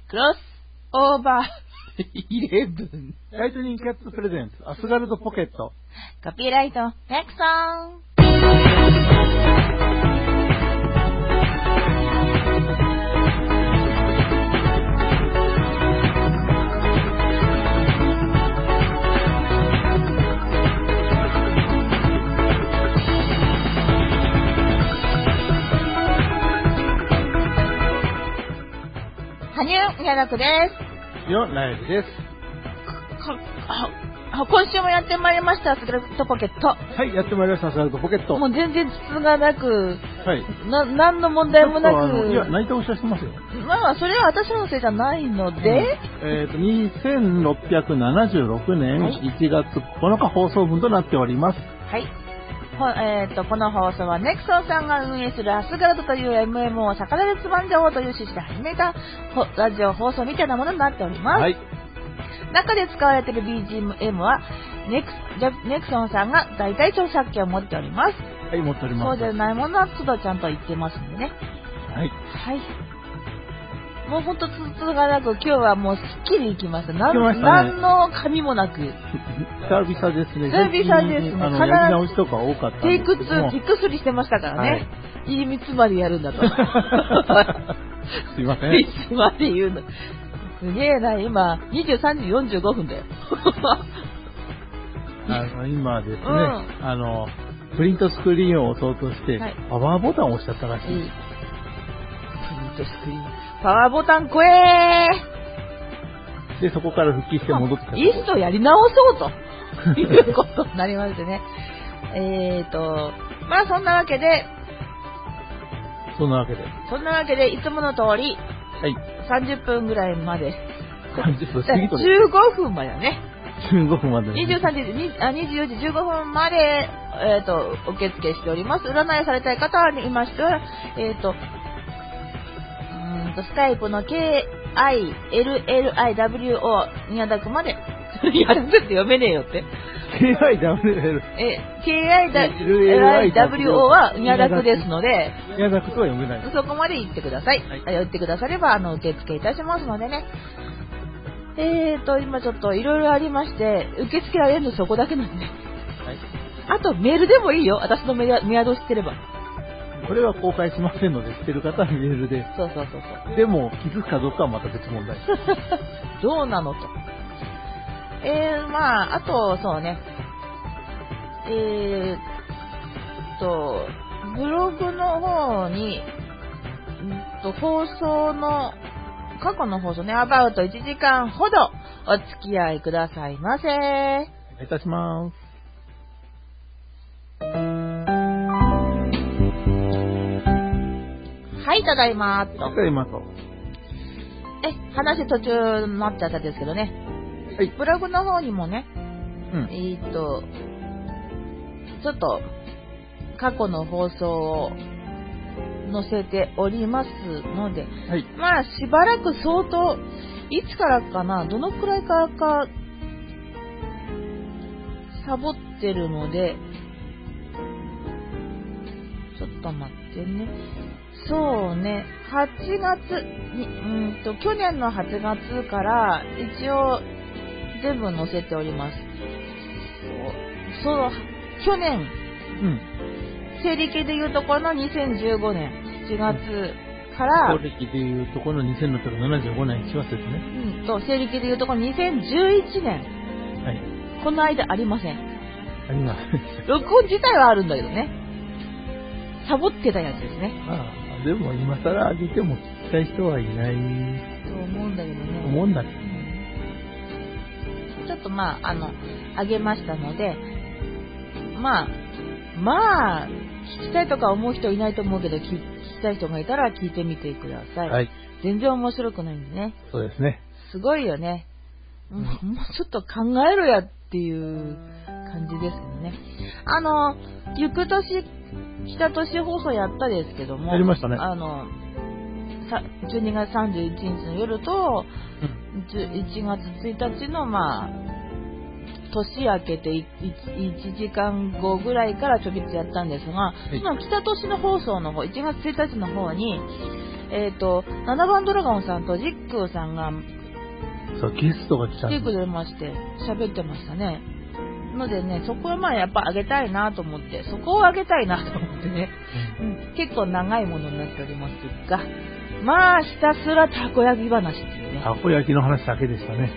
クロスオーバー11 ライトニングキャッツプレゼンツアスガルドポケットコピーライトネクソン。羽生宮楽です。 よ、ライブです。 今週もやってまいりましたアスガルドポケット。 はい、やってまいりましたアスガルドポケット。 もう全然筒がなく、 はい。 何の問題もなく。 いや、泣いておっしゃってますよ。 まあ、それは私のせいじゃないので、 2676年1月9日放送分となっております。 はい。この放送はネクソンさんが運営するアスガルドという MMO を魚でつまんじゃおうという趣旨で始めたラジオ放送みたいなものになっております。 はい。 中で使われている BGM はネクソンさんが大体著作権を持っております。 はい、持っております。 そうじゃないものは都度ちゃんと言ってますんでね。 はい。 はい。もうほんとつがなく今日はもうすっきりいきました。何の紙もなく。 久々ですね。 久々ですね。 やり直しとか多かったんテイクですけども。 2、テイク3してましたからね。はい、いつまでやるんだと。 すいません。 いつまで言うの。すげえな、今、23時45分だよ。 今ですね、プリントスクリーンを押そうとして、はい、パワーボタンを押しちゃったらしい。プリントスクリーン。パワーボタンこえーで、そこから復帰して戻ってきた。 いっそやり直そうということになりましてね。まあそんなわけで、いつもの通り、はい、30分ぐらいまで。 30分過ぎと 15分までね。 15分まで、ね。 24時15分まで、受付しております。占いされたい方は、いましては、スカイプの KILLIWO 宮田区まで。やるって読めねえよって。KIWO は宮田区ですので、 宮田区とは読めない。 そこまで行ってください。はい、言ってくだされば、受付いたしますのでね。今ちょっといろいろありまして、受け付けられるのそこだけなんで。はい。あと、メールでもいいよ。私のメアド知ってれば。 これは公開しませんので、知ってる方はメールで。 そう。 でも、気づくかどうかはまた別問題。 どうなのと。まあ、あと、そうね。ブログの方に、放送の、過去の放送ね、アバウト1時間ほどお付き合いくださいませ。お願いいたします。 はい、ただいまと。 ただいまと。 話途中になっちゃったんですけどね。はい。ブログの方にもね、ちょっと過去の放送を載せておりますので、はい、まあしばらく相当いつからかな、どのくらいからかサボってるので、ちょっと待ってね。そうね、8月に去年の8月から一応全部載せております。去年、西暦でいうところの2015年7月から、 西暦でいうところの2675年1月ですね。 西暦でいうところの2011年。はい。この間ありません。 あります。 録音自体はあるんだけどね。サボってたやつですね。 でも今更上げても聞きたい人はいない。 と思うんだけどね。 思うんだけど。 ちょっとまあ、上げましたので、まあ、聞きたいとか思う人いないと思うけど、聞きたい人がいたら聞いてみてください。はい。全然面白くないんでね。 そうですね。 すごいよね。もうちょっと考えろやっていう感じですけどね。行く年、北年放送やったですけども。 やりましたね。 12月31日の夜と、1月1日の年明けて 1時間後ぐらいからちょびっとやったんですが、その北年の放送の方、1月1日の方に、 7番ドラゴンさんとジックさんが、 そう、ゲストが来たんです。 来てくれまして、喋ってましたね。のでね、そこはまあやっぱあげたいなと思って、そこをあげたいなと思ってね、結構長いものになっておりますが、まあひたすらたこ焼き話っていうね。 たこ焼きの話だけでしたね。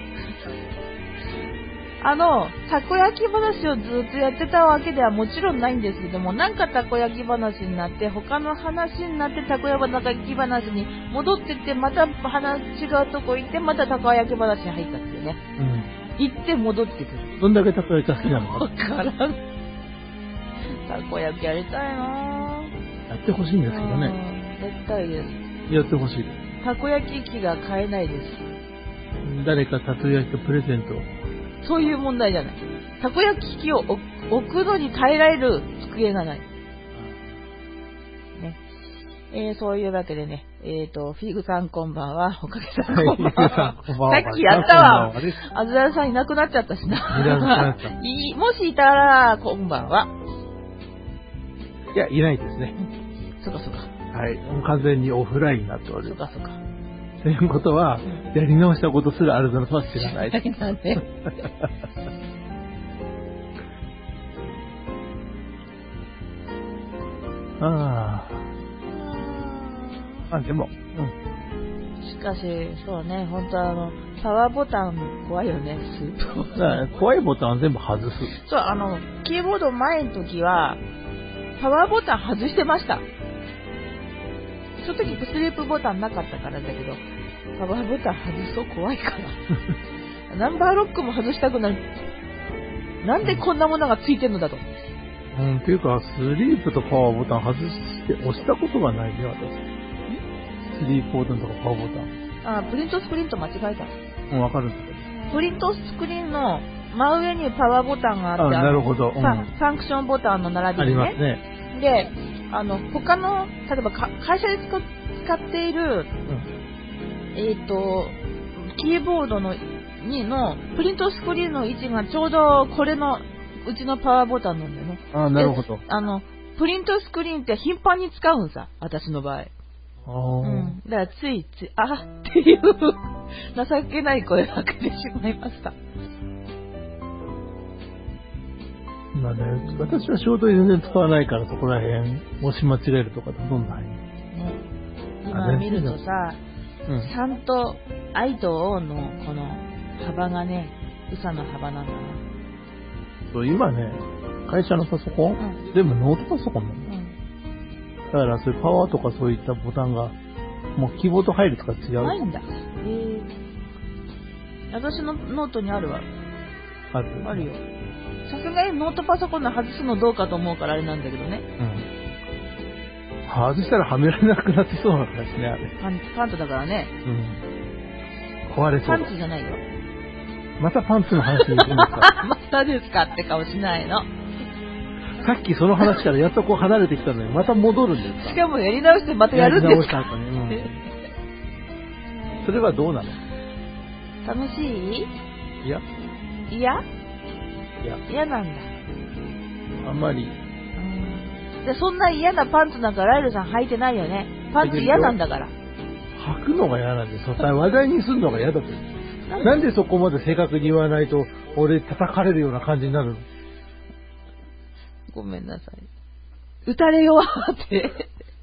たこ焼き話をずっとやってたわけではもちろんないんですけども、なんかたこ焼き話になって、他の話になってたこ焼き話に戻ってって、また違うとこ行って、またたこ焼き話に入ったっていうね。行って戻ってくる。 どんだけたこ焼きが好きなのか。 わからん。たこ焼きやりたいなぁ。やってほしいんですけどね。 やりたいです。 やってほしい。 たこ焼き器が買えないです。 誰かたこ焼きとプレゼントを。 そういう問題じゃない。たこ焼き器を置くのに耐えられる机がない。ね。そういうわけでね、フィグさんこんばんは。おかげさんこんばんは。さっきやったわ。あずらさんいなくなっちゃったしな。もしいたら、こんばんは。 いや、いないですね。 そっかそっか。 はい。もう完全にオフラインになっております。 そっかそっか。 ということは、やり直したことすらあるのは知らない。 なんででも、 しかし、そうね、本当パワーボタン怖いよね、スープボタン。 怖いボタンは全部外す。 そう、キーボード前の時は、パワーボタン外してました。その時スリープボタンなかったからだけど、パワーボタン外そう怖いから。ナンバーロックも外したくなる。なんでこんなものがついてんのだと。 っていうか、スリープとパワーボタン外して押したことがないね、私。スリープボタンとかパワーボタン。 プリントスクリーンと間違えた。 わかるんだけど。 プリントスクリーンの真上にパワーボタンがあって、 なるほど。 ファンクションボタンの並びにね。 ありますね。 で、他の、例えば会社で使っている、キーボードのプリントスクリーンの位置がちょうどこれのうちのパワーボタンなんだよね。 なるほど。 プリントスクリーンって頻繁に使うんさ、私の場合。だからついつい、っていう情けない声がけてしまいました。 まあね、私は仕事で全然使わないからそこら辺押し間違えるとかどんどんない。 ね、今見るとさ、3と I と O のこの幅がね、うさの幅なんだな。 そう、今ね、会社のパソコン、全部ノートパソコンなんだ。だからそういうパワーとかそういったボタンが、もうキーボード入るとか違う。 ないんだ。私のノートにあるわ。あるよ。さすがにノートパソコンの外すのどうかと思うからあれなんだけどね。 外したらはめられなくなってそうな感じね、あれ。 パンツだからね。 壊れそう。 パンツじゃないよ。 またパンツの話に行くんですかまたですかって顔しないの。 さっきその話からやっとこう離れてきたのに、また戻るんですか。 しかもやり直してまたやるんですか。 やり直した後に。それはどうなの？ 楽しい？ いや。 嫌なんだ。 あんまり。 で、そんな嫌なパンツなんかライルさん履いてないよね。パンツ嫌なんだから。 履くのが嫌なんですよ。話題にするのが嫌だと。なんでそこまで正確に言わないと、俺叩かれるような感じになるの？ ごめんなさい。打たれよって。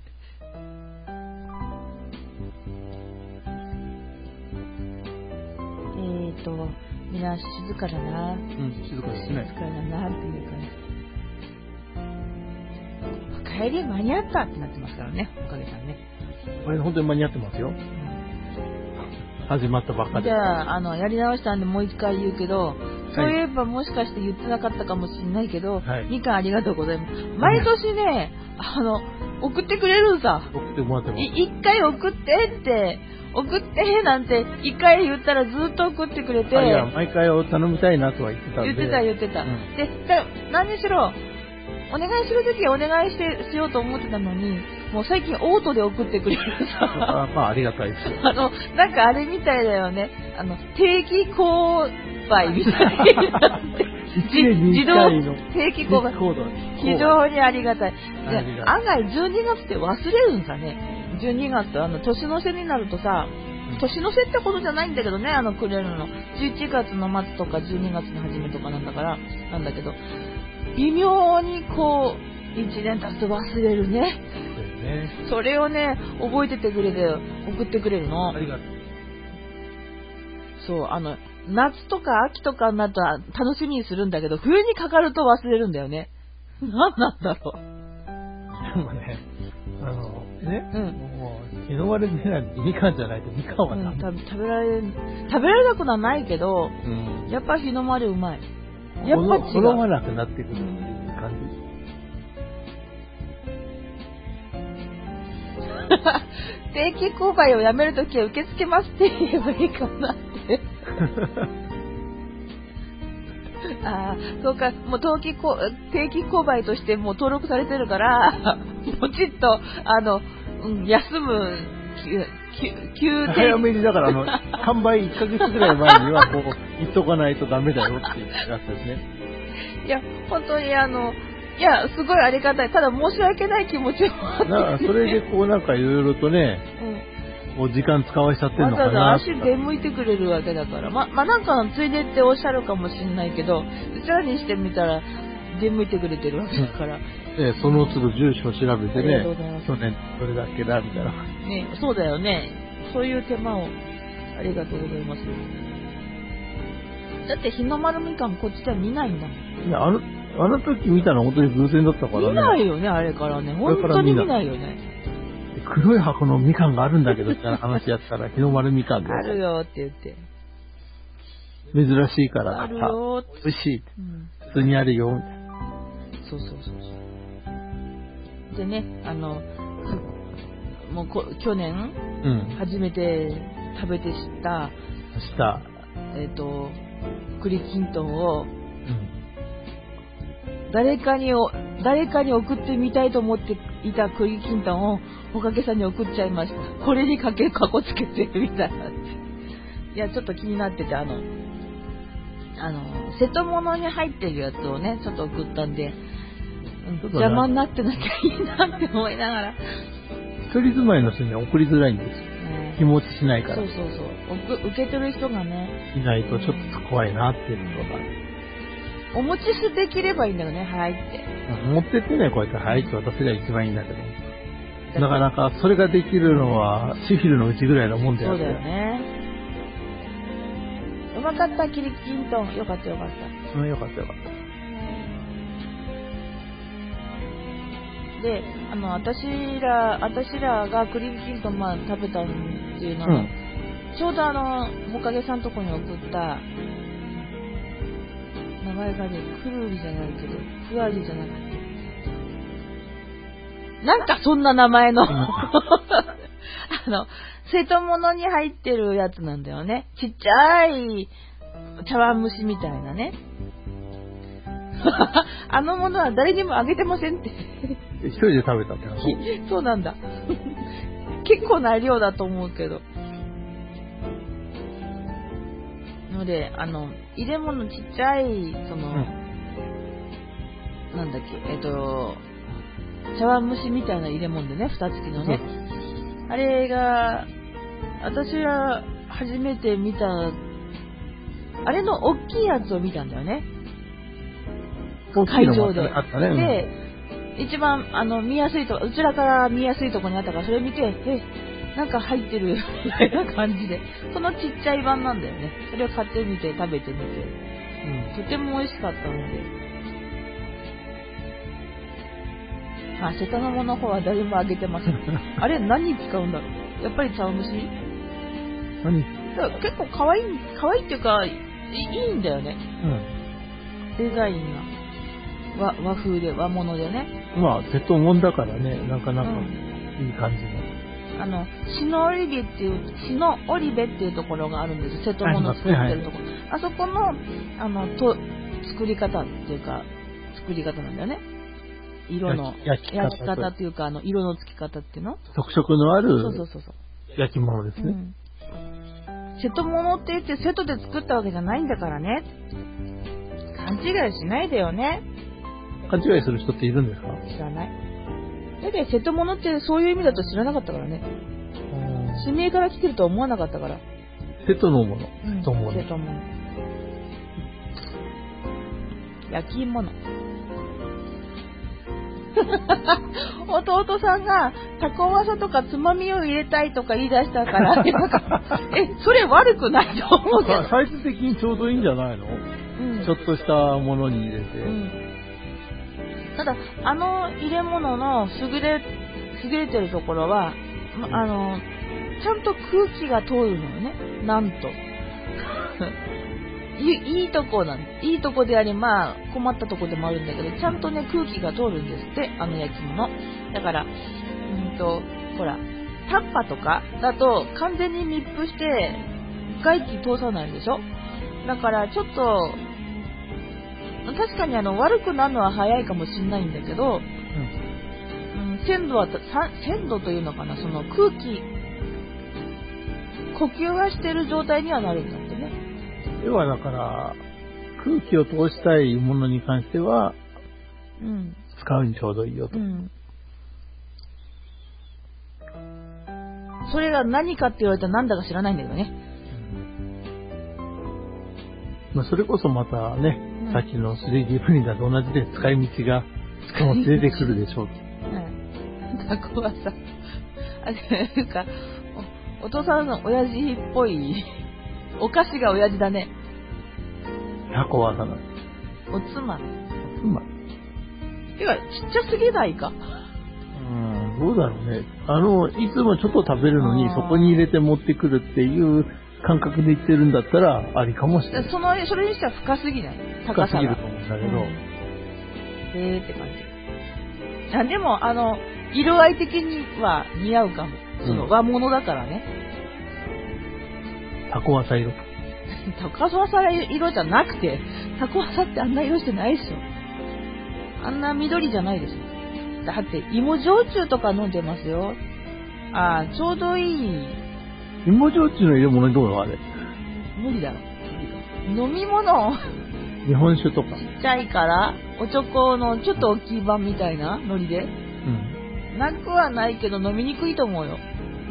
みんな静かだな。 静かですね。 静かだなっていう感じ。帰り間に合ったってなってますからね、おかげさんね。 これ本当に間に合ってますよ。始まったばっかり。 じゃあ、やり直したんでもう一回言うけど、そういえばもしかして言ってなかったかもしれないけど、みかんありがとうございます。毎年ね、送ってくれるんさ。 送ってもらってます。 一回送ってなんて一回言ったらずっと送ってくれて。 いや、毎回を頼みたいなとは言ってたんで。 言ってた。で、何にしろ、お願いするときはお願いしようと思ってたのに、もう最近オートで送ってくれるさ。 まあありがたいですよ。 なんかあれみたいだよね。定期購買みたいになって。自動定期購買。非常にありがたい。案外12月って忘れるんさね。 12月、年の瀬になるとさ、年の瀬ってことじゃないんだけどね、くれるの。11月の末とか12月の初めとかなんだけど、微妙にこう、1年経つと忘れるね。それをね、覚えててくれて、送ってくれるの。 ありがとう。 そう、夏とか秋とかになったら楽しみにするんだけど、冬にかかると忘れるんだよね。何なんだろう。 でもね、もう、日の丸みかんにみかんじゃないとみかんはダメ。 食べられなくはないけど、やっぱ日の丸うまい。やっぱ違う。 好まなくなってくるっていう感じ。 定期購買をやめるときは受け付けますって言えばいいかなって。そうか、もう定期購買としてもう登録されてるから、ポチッと、休む、 早めに、だから販売1ヶ月ぐらい前には、こう、言っとかないとダメだよっていうやつですね。 いや、本当にいや、すごいありがたい。ただ申し訳ない気持ちもあって、 それでこうなんかいろいろとね、こう時間使わしちゃってるのかな。 わざわざ足出向いてくれるわけだから。なんかついでっておっしゃるかもしれないけど、うちらにしてみたら出向いてくれてるわけだから。 その都度住所を調べてね、 去年どれだっけだみたいな。 ね、そうだよね。そういう手間をありがとうございます。だって日の丸みかんこっちでは見ないんだもん。 いや、あの時見たのは本当に偶然だったからね。 見ないよね、あれからね。本当に見ないよね。 黒い箱のみかんがあるんだけどって話やったら、日の丸みかんで。 あるよって言って。 珍しいからあるよって。 美味しい。普通にあるよ、みたいな。 そう。でね、もう去年、初めて食べて知った、栗きんとんを、誰かに送ってみたいと思っていた栗きんとんをおかげさんに送っちゃいました。これにかこつけてみたいなって。いや、ちょっと気になってて、瀬戸物に入ってるやつをね、ちょっと送ったんで、邪魔になってなきゃいいなって思いながら。 一人住まいの人には送りづらいんですよ。日持ちしないから。 そう。受け取る人がね。 いないとちょっと怖いなっていうのが。 お持ちできればいいんだよね、はいって。 持ってってね、こうやってはいって渡せりゃ一番いいんだけど。なかなかそれができるのは、シフィルのうちぐらいのもんだよね。 そうだよね。うまかった、キリキントン。よかった。 よかった。 で、私らがクリームキントン食べたっていうのは、ちょうどおかげさんとこに送った、名前がね、くるりじゃないけど、ふわりじゃなくて、なんかそんな名前の、瀬戸物に入ってるやつなんだよね。ちっちゃい茶碗蒸しみたいなね。あのものは誰にもあげてませんって。 一人で食べたって話？ そうなんだ。結構な量だと思うけど。ので、入れ物ちっちゃい、なんだっけ、茶碗蒸しみたいな入れ物でね、蓋付きのね。あれが、私は初めて見た、あれの大きいやつを見たんだよね。会場で。で、一番見やすいとこ、うちらから見やすいとこにあったから、それ見て、なんか入ってるみたいな感じで、そのちっちゃい版なんだよね。それを買ってみて食べてみて、とても美味しかったので。瀬戸のもの方は誰もあげてません。あれ何に使うんだろう。やっぱり茶碗蒸し？結構可愛いっていうかいいんだよね。デザインが和風で和物でね。 瀬戸もんだからね、なかなかいい感じの。 シノオリベっていうところがあるんです。瀬戸物作ってるところ。あそこの作り方っていうか作り方なんだよね。色の焼き方っていうか色のつき方っていうの？ 特色のあるそう焼き物ですね。 瀬戸物って言って瀬戸で作ったわけじゃないんだからね。勘違いしないでよね。 勘違いする人っているんですか？ 知らない。 だけど瀬戸物ってそういう意味だと知らなかったからね。地名から来てるとは思わなかったから。 瀬戸のもの。 瀬戸物。瀬戸物。焼き物。弟さんがタコワサとかつまみを入れたいとか言い出したからそれ悪くないと思うけど。 サイズ的にちょうどいいんじゃないの？ちょっとしたものに入れて。 ただ入れ物の優れてるところは、ちゃんと空気が通るのよね。なんと。いいとこであり、まあ困ったとこでもあるんだけど、ちゃんとね空気が通るんですって、焼き物。だからほらタッパとかだと完全に密封して外気通さないでしょ。だからちょっと確かに悪くなるのは早いかもしれないんだけど、鮮度というのかな、その空気呼吸がしてる状態にはなるんだってね。 要はだから空気を通したいものに関しては、使うにちょうどいいよと。 それが何かって言われたら何だか知らないんだけどね。 それこそまたね、さっきの 3D プリンターと同じで使い道が出てくるでしょうと。 タコはさ、なんかお父さんの親父っぽいお菓子が親父だね。 タコはさな。 おつま。てかちっちゃすぎないか。 どうだろうね。いつもちょっと食べるのにそこに入れて持ってくるっていう感覚で言ってるんだったらありかもしれない。 それにしては深すぎない？高さが。 深すぎると思うんだけど。 って感じ。でも色合い的には似合うかも。その和物だからね。 タコワサ色。 タコワサ色じゃなくて、タコワサってあんな色してないでしょ。あんな緑じゃないでしょ。だって芋焼酎とか飲んでますよ。ちょうどいい。 芋焼酎の入れ物にどうだあれ。 無理だろ。飲み物。 日本酒とか。 ちっちゃいからおちょこのちょっと大きい版みたいなノリで。なくはないけど飲みにくいと思うよ。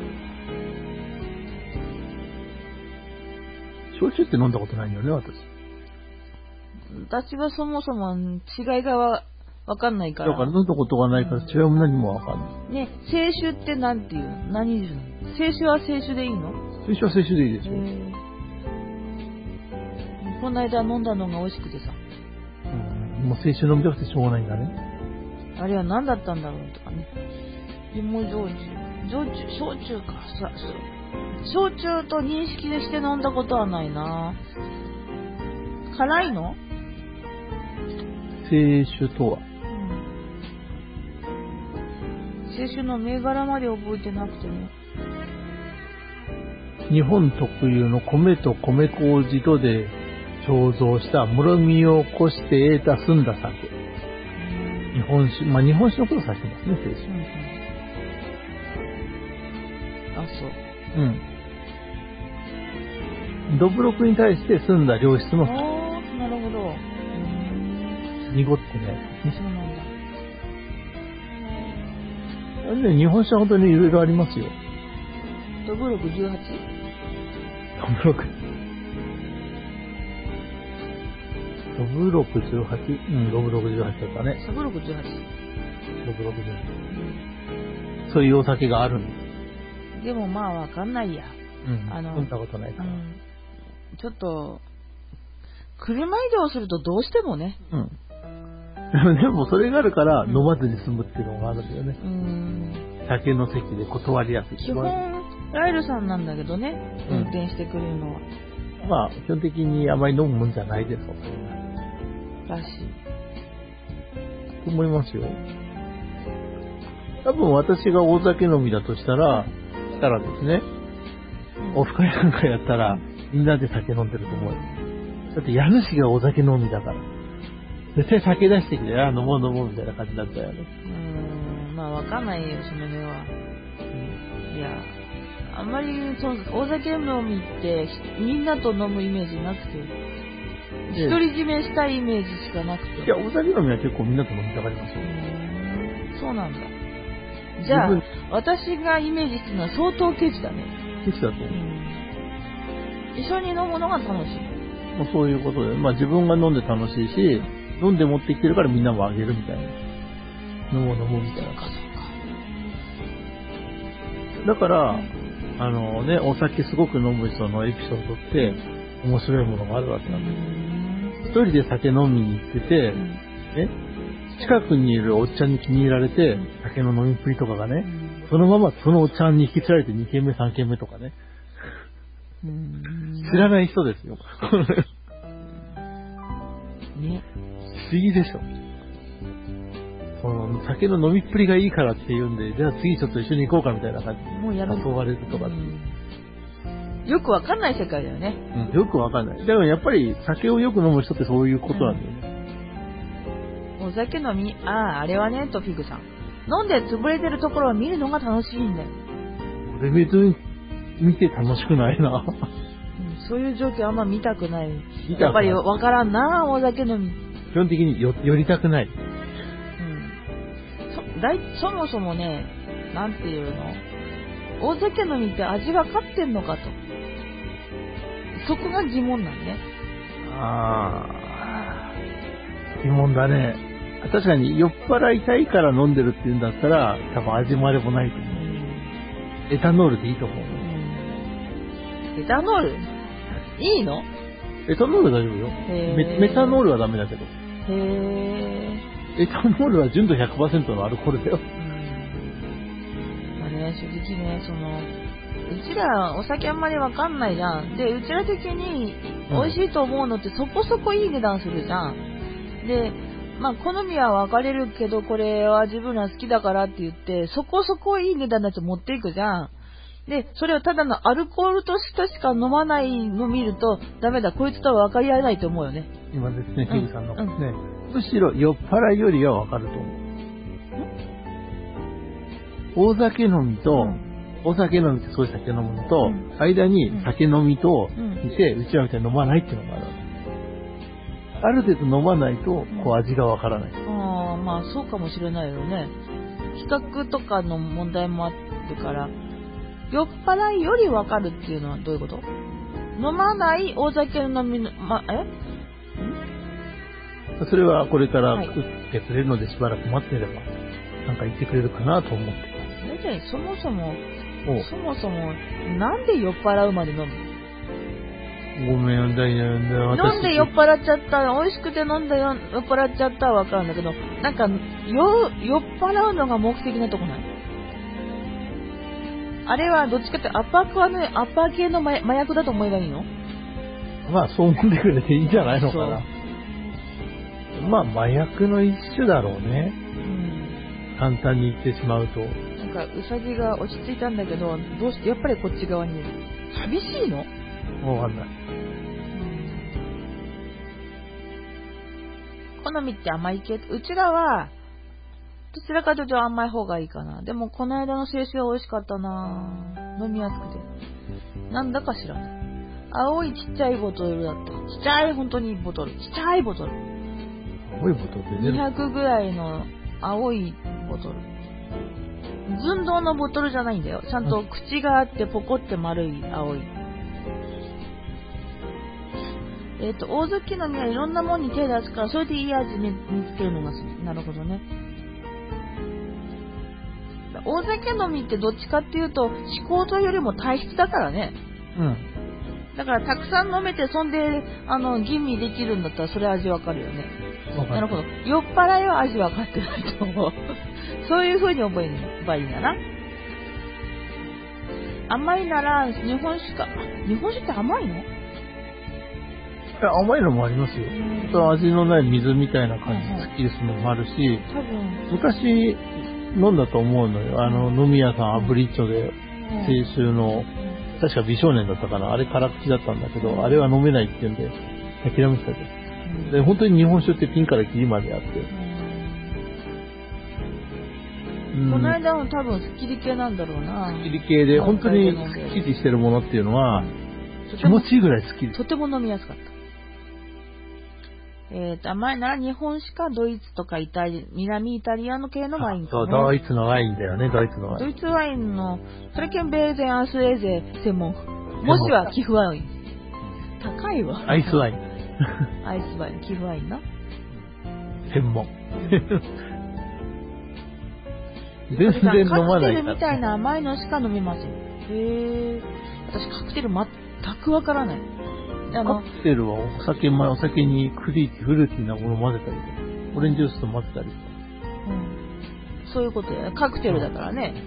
焼酎って飲んだことないんだよね、 私はそもそも違いがわかんないから。 だから飲んだことがないから違いも何もわかんない。 ね、清酒ってなんていうの？何言うの？清酒は清酒でいいの？ 清酒は清酒でいいですよ。 この間飲んだのが美味しくてさ。 もう清酒飲みたくてしょうがないんだね。 あれは何だったんだろうとかね。芋焼酎か。焼酎と認識して飲んだことはないな。辛いの？ 清酒とは、 清酒の銘柄まで覚えてなくてね。 日本特有の米と米麹とで醸造したもろみをこして得た澄んだ酒。日本酒、日本酒のことを指してますね、清酒。 そう。 どぶろくに対して澄んだ良質の酒。 なるほど。 濁ってね。 そうなんだ。 あれね、日本酒は本当にいろいろありますよ。 どぶろく 18？ どぶろく。どぶろく 18？ どぶろく18だったね。 どぶろく 18。 どぶろく18。そういうお酒があるんです。 でもわかんないや。 飲んだことないから。 ちょっと、車移動するとどうしてもね。 でもそれがあるから飲まずに済むっていうのがあるんだよね。酒の席で断りやすい。 基本ライルさんなんだけどね、運転してくれるのは。 基本的にあまり飲むもんじゃないですもん。 らしい。 と思いますよ。多分私が大酒飲みだとしたらですね、オフ会なんかやったらみんなで酒飲んでると思うよ。だって家主がお酒飲みだから。絶対酒出してきて、飲もうみたいな感じだったよね。 わかんないよ、その辺は。いや、あんまり大酒飲みってみんなと飲むイメージなくて、独り占めしたいイメージしかなくて。 いや、大酒飲みは結構みんなと飲みたがりますよ。 そうなんだ。 じゃあ、私がイメージするのは相当ケチだね。 ケチだと思う。 一緒に飲むのが楽しい。 まあ、そういうことで、まあ自分が飲んで楽しいし、飲んで持ってきてるからみんなもあげるみたいな。飲もうみたいな。だから、お酒すごく飲む人のエピソードって面白いものがあるわけなんです。一人で酒飲みに行ってて、近くにいるおっちゃんに気に入られて、酒の飲みっぷりとかがね、そのままそのおっちゃんに引き継がれて2軒目3軒目とかね。知らない人ですよ。 ね。 不思議でしょ。その酒の飲みっぷりがいいからって言うんで、じゃあ次ちょっと一緒に行こうかみたいな感じでもうやる誘われるとか、 よくわかんない世界だよね。 よくわかんない。でもやっぱり酒をよく飲む人ってそういうことなんだよね。 お酒飲み、あれはね、とフィグさん。飲んで潰れてるところを見るのが楽しいんだよ。 俺別に見て楽しくないな。 そういう状況あんま見たくない。やっぱりわからんな、お酒飲み。 基本的に寄りたくない。 そもそもね、なんていうの、大酒飲みって味が勝ってんのかと。そこが疑問なんね。 疑問だね。確かに酔っ払いたいから飲んでるっていうんだったら、多分味もあれもないと思う。エタノールでいいと思う。 エタノールいいの？ エタノール大丈夫よ。メタノールはダメだけど。エタノールは純度 100% のアルコールだよ。 まあね、正直ね、うちらお酒あんまりわかんないじゃん。で、うちら的に美味しいと思うのってそこそこいい値段するじゃん。で、まあ好みは分かれるけど、これは自分ら好きだからって言って、そこそこいい値段のやつ持っていくじゃん。で、それをただのアルコールとしてしか飲まないのを見ると、ダメだ、こいつとは分かり合えないと思うよね。 今ですね、ヘグさんのね、むしろ酔っ払いよりは分かると思う。大酒飲みと、お酒飲みってそういう酒飲むのと、間に酒飲みといて、うちらみたいに飲まないっていうのがあるわけ。ある程度飲まないと、味がわからない。 まあそうかもしれないよね。比較とかの問題もあるから、酔っ払いよりわかるっていうのはどういうこと？飲まない大酒飲みの、 それはこれから打ってくれるのでしばらく待ってれば、なんか言ってくれるかなと思って。 そもそも、なんで酔っ払うまで飲む？ ごめん、 飲んで酔っ払っちゃった、美味しくて飲んで酔っ払っちゃったはわかるんだけど、なんか、酔っ払うのが目的なとこない？あれはどっちかってアッパー系の麻薬だと思えばいいの？ まあ、そう思ってくれていいんじゃないのかな。まあ、麻薬の一種だろうね。簡単に言ってしまうと。 なんか、ウサギが落ち着いたんだけど、どうしてやっぱりこっち側にいる？寂しいの？ わかんない。 好みって甘い系？うちらは、どちらかというと甘い方がいいかな。でも、この間の青春は美味しかったな。飲みやすくて。なんだか知らない。青いちっちゃいボトルだった。ちっちゃい、本当にボトル。ちっちゃいボトル。 青いボトルって 200ぐらいの青いボトル。寸胴のボトルじゃないんだよ。ちゃんと口があってポコって丸い青い。大酒飲みはいろんなものに手出すから、それでいい味見つけるのが好き。なるほどね。大酒飲みってどっちかっていうと、思考というよりも体質だからね。だからたくさん飲めて、そんで、吟味できるんだったら、それ味わかるよね。なるほど。酔っ払いは味わかってないと思う。そういう風に覚えればいいんだな。甘いなら、日本酒か。日本酒って甘いの？ 甘いのもありますよ。味のない水みたいな感じでスッキリするのもあるし、昔飲んだと思うのよ。飲み屋さんアブリッチョで、青春の、確か美少年だったかな。あれ辛口だったんだけど、あれは飲めないって言うんで、諦めてたけど。で、本当に日本酒ってピンからキリまであって。 この間も多分スッキリ系なんだろうな。 スッキリ系で、本当にスッキリしてるものっていうのは、気持ちいいぐらいスッキリ。 とても飲みやすかった。 甘いなら日本酒かドイツとか南イタリアの系のワインか、ね。 そう、ドイツのワインだよね、ドイツのワイン。 ドイツワインの、それ兼ベーゼン、アースエーゼ専門。もしは寄付ワイン。高いわ。 アイスワイン。 アイスワイン、寄付ワインな。 専門。全然飲まないから。カクテルみたいな甘いのしか飲めません。私カクテル全くわからない。 カクテルはお酒にフルーティーなものを混ぜたりとか、オレンジジュースと混ぜたりとか。 そういうことや。カクテルだからね。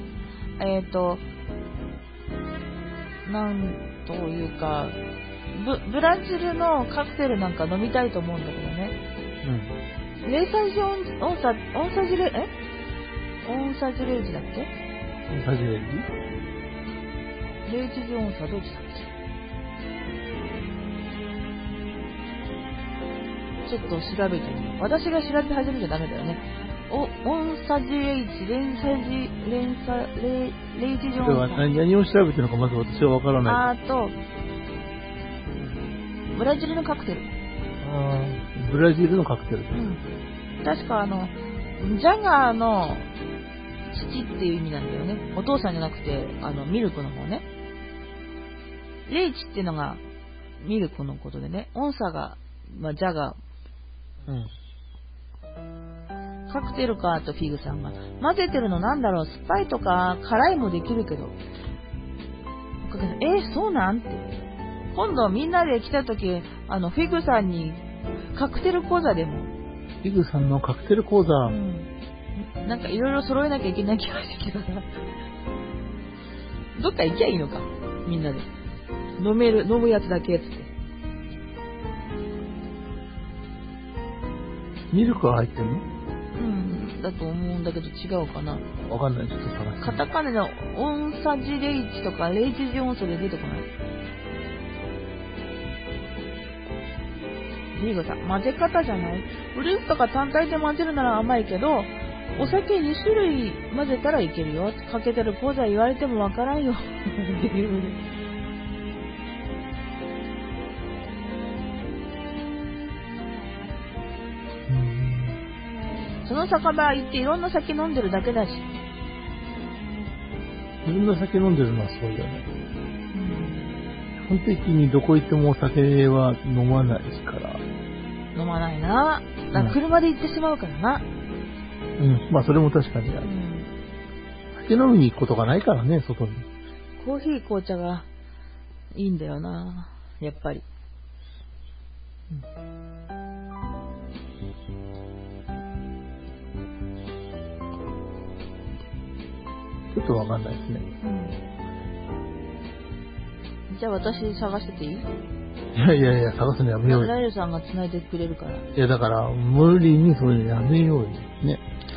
なんというか、ブラジルのカクテルなんか飲みたいと思うんだけどね。レーサージオンサジレージだっけ？ オンサジレージ？ レイジジオンサどっちだっけ？ちょっと調べてみよう。私が調べ始めちゃダメだよね。オンサジレイジ、レイジジョンサ。 何を調べてるのかまず私はわからない。 ブラジルのカクテル。 ブラジルのカクテル。 確かジャガーの父っていう意味なんだよね。お父さんじゃなくて、ミルクの方ね。レイチっていうのがミルクのことでね。オンサが、ジャガー。カクテルかとフィグさんが。混ぜてるのなんだろう、酸っぱいとか辛いもできるけど。そうなんって。今度みんなで来た時、フィグさんにカクテル講座でも。 フィグさんのカクテル講座。 なんかいろいろ揃えなきゃいけない気がしてきたから。どっか行きゃいいのか。みんなで。飲むやつだけっつって。 ミルクは入ってんの？ だと思うんだけど違うかな。 わかんない。ちょっと探して。 カタカナのオンサジレイチとかレイチジオンソで出てこない。リーゴさん、混ぜ方じゃない？フルーツとか単体で混ぜるなら甘いけど、お酒2種類混ぜたらいけるよ。かけてる講座言われてもわからんよ。その酒場行っていろんな酒飲んでるだけだし。 いろんな酒飲んでるのはそうだよね。基本的にどこ行ってもお酒は飲まないから。 飲まないな。だから車で行ってしまうからな。 まあそれも確かにある。酒飲みに行くことがないからね、外に。 コーヒー紅茶がいいんだよな、やっぱり。 ちょっとわかんないですね。 じゃあ私探してていい？ いや、探すのやめようよ。 ライルさんが繋いでくれるから。 いや、だから、無理にそういうのやめようよ。ね。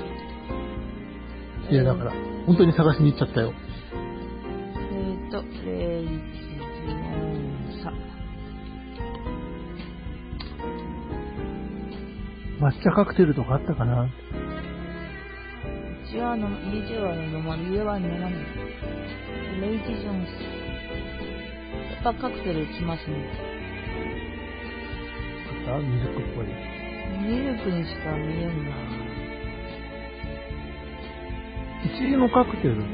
いや、だから、本当に探しに行っちゃったよ。抹茶カクテルとかあったかな？ 家は飲まない。家は飲まない。レイジジョンス。やっぱカクテルきますね。 ミルクっぽい。 ミルクにしか見えんな。 うちのカクテルって、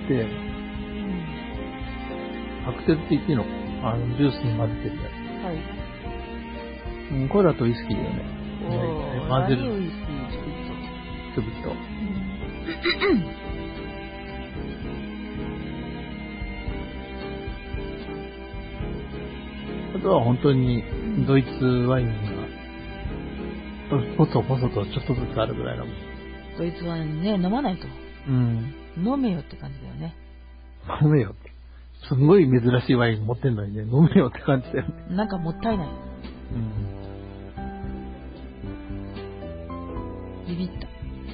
カクテルって言っていいの？ジュースに混ぜてるやつ。これだとウイスキーだよね。混ぜる。 何ウイスキー？ ちょびっと。あとは本当にドイツワインが細々とちょっとずつあるぐらいの。 ドイツワインね、飲まないと。飲めよって感じだよね。 飲めよって。すごい珍しいワイン持ってんのにね、飲めよって感じだよね。 なんかもったいない。ビビった。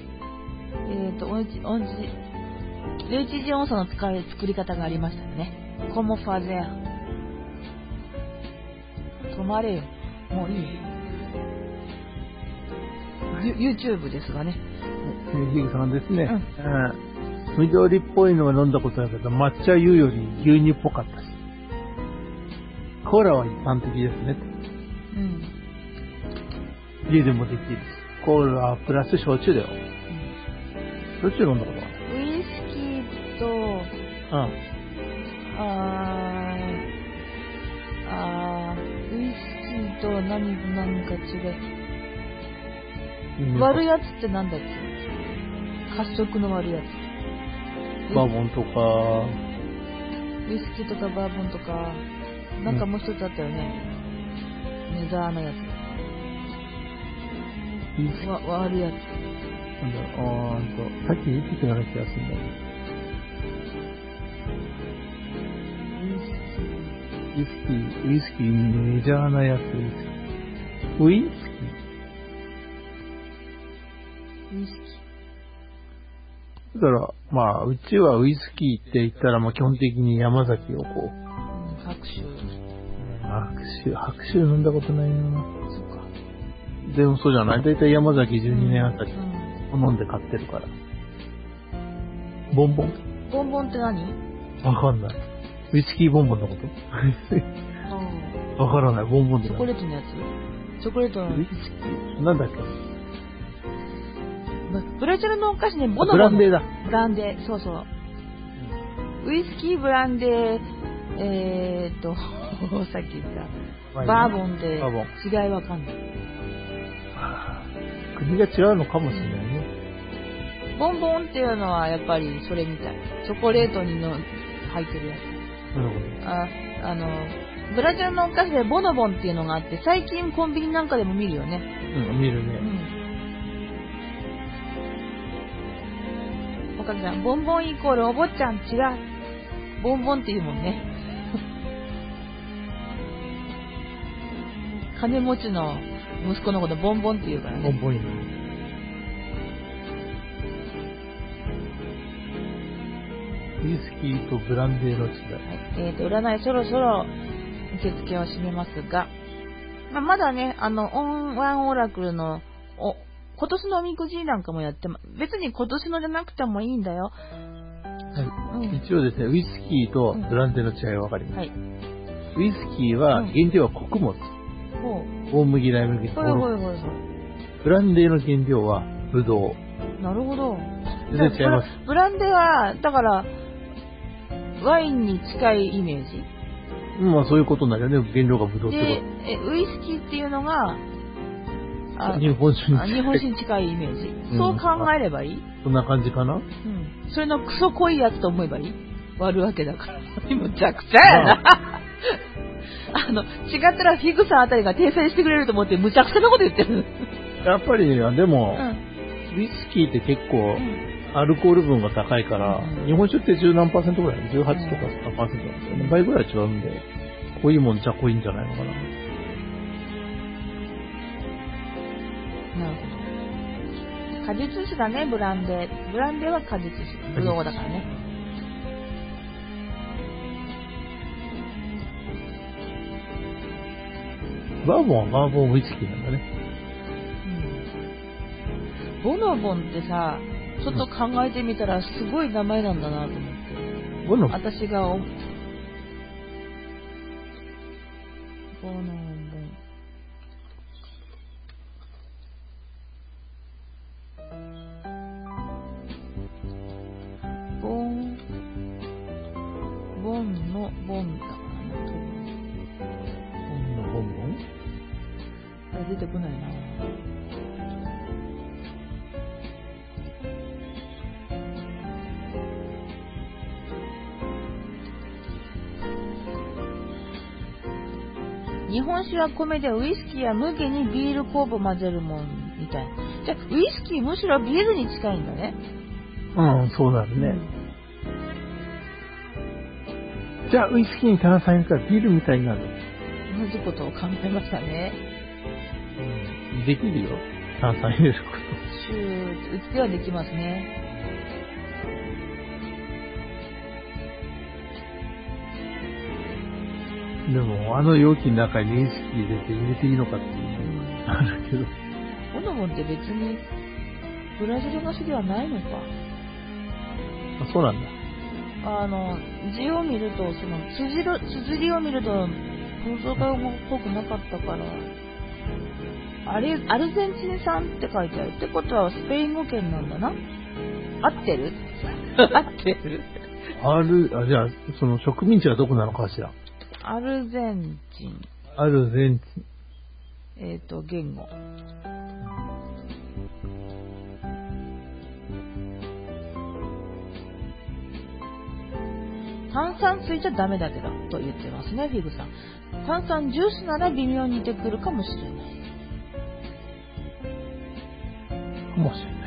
レイチジオンソの作り方がありましたね。コモファゼア。止まれよ。もういい。YouTube ですがね。 ヒグさんですね。緑っぽいのは飲んだことだけど、抹茶湯より牛乳っぽかったし。コーラは一般的ですね。 家でもできる。コーラプラス焼酎だよ。焼酎飲んだことある？ ウイスキーと、ウイスキーと何か違う。割るやつってなんだっけ？褐色の割るやつ。 バーボンとか、 ウイスキーとかバーボンとか、なんかもう一つあったよね。ネザーのやつ。割るやつ。 なんだろう、さっき言ってたような気がするんだよね。ウイスキー、メジャーなやつ、ウイスキー。だから、まあ、うちはウイスキーって言ったら、まあ、基本的に山崎をこう。白州飲んだことないな。 そっか。 でもそうじゃない。だいたい山崎12年あたりを飲んで買ってるから。ボンボンって何？ わかんない。ウイスキーボンボンのことわからない。ボンボンってチョコレートのやつ？チョコレートの。 ウイスキーなんだっけ？ ブラジルのお菓子ね、ボノボン。 ブランデーだ。 ブランデー、そうそう。ウイスキー、ブランデー、さっき言った。バーボンで違いわかんない。 国が違うのかもしれないね。 ボンボンっていうのはやっぱりそれみたい。チョコレートに入ってるやつ。 なるほど。 ブラジルのお菓子でボノボンっていうのがあって、最近コンビニなんかでも見るよね。 見るね。 おかげさん、ボンボンイコールお坊ちゃん違う。ボンボンって言うもんね。金持ちの息子のことボンボンって言うからね。 ボンボン。ウイスキーとブランデーの違い。 占いそろそろ受付を締めますが、まだね、オンワンオラクルの今年のおみくじなんかもやって別に今年のじゃなくてもいいんだよ。 はい。一応ですね、ウイスキーとブランデーの違いがわかります。はい。ウイスキーは原料は穀物。大麦、ライ麦、ブランデーの原料はブドウ。 なるほど。 全然違います。 ブランデーはだからワインに近いイメージ。 まあそういうことになるよね。原料がブドウってこと。 で、ウイスキーっていうのが日本酒に近いイメージ。そう考えればいい？ そんな感じかな？ それのクソ濃いやつと思えばいい？割るわけだから。むちゃくちゃやな。違ったらフィグさんあたりが訂正してくれると思ってむちゃくちゃなこと言ってる。 やっぱり、でも、ウイスキーって結構、アルコール分が高いから、日本酒って10何%ぐらい ?18 とか3%なんですよね。倍ぐらい違うんで、濃いもんじゃ濃いんじゃないのかな。 なるほど。果実酒だね、ブランデー。ブランデーは果実酒。ブドウだからね。 バーボンはバーボンウイスキーなんだね。 ボノボンってさ、ちょっと考えてみたらすごい名前なんだなと思って。 ボノボン？ 私がボノボン。ボンのボンだからな。 ボンのボンボン？ あれ出てこないな。日本酒は米でウイスキーは麦にビール酵母混ぜるもんみたいな。じゃあウイスキーむしろビールに近いんだね。 そうなるね。じゃあウイスキーに炭酸入れたらビールみたいになる。 同じことを考えましたね。 できるよ。炭酸入れること。 うちではできますね。 でも容器の中にウイスキー入れて入れていいのかっていうのがあるけど。 ボノボンって別にブラジル菓子ではないのか。 そうなんだ。 字を見ると、綴りを見ると、風俗語っぽくなかったから。 アルゼンチン産って書いてあるってことはスペイン語圏なんだな。合ってる合ってるじゃあ、その植民地はどこなのかしら。 アルゼンチン。 アルゼンチン。 言語。炭酸水じゃダメだけど、と言ってますね、フィグさん。炭酸ジュースなら微妙に似てくるかもしれない。 かもしれない。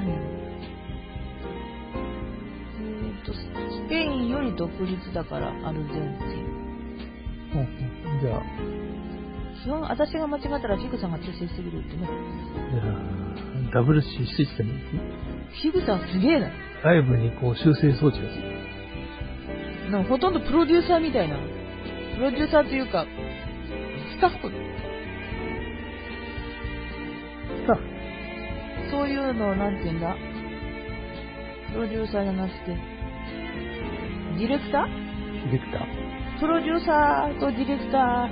スペインより独立だから、アルゼンチン。じゃあ。 基本、私が間違ったらフィグさんが修正してくれるってね。 じゃあ、ダブル C システムですね。 フィグさんすげえな。 外部にこう修正装置がする。 なんかほとんどプロデューサーみたいな。プロデューサーというか、スタッフ。そういうのをなんて言うんだ、プロデューサーじゃなくて、ディレクタープロデューサーとディレクター。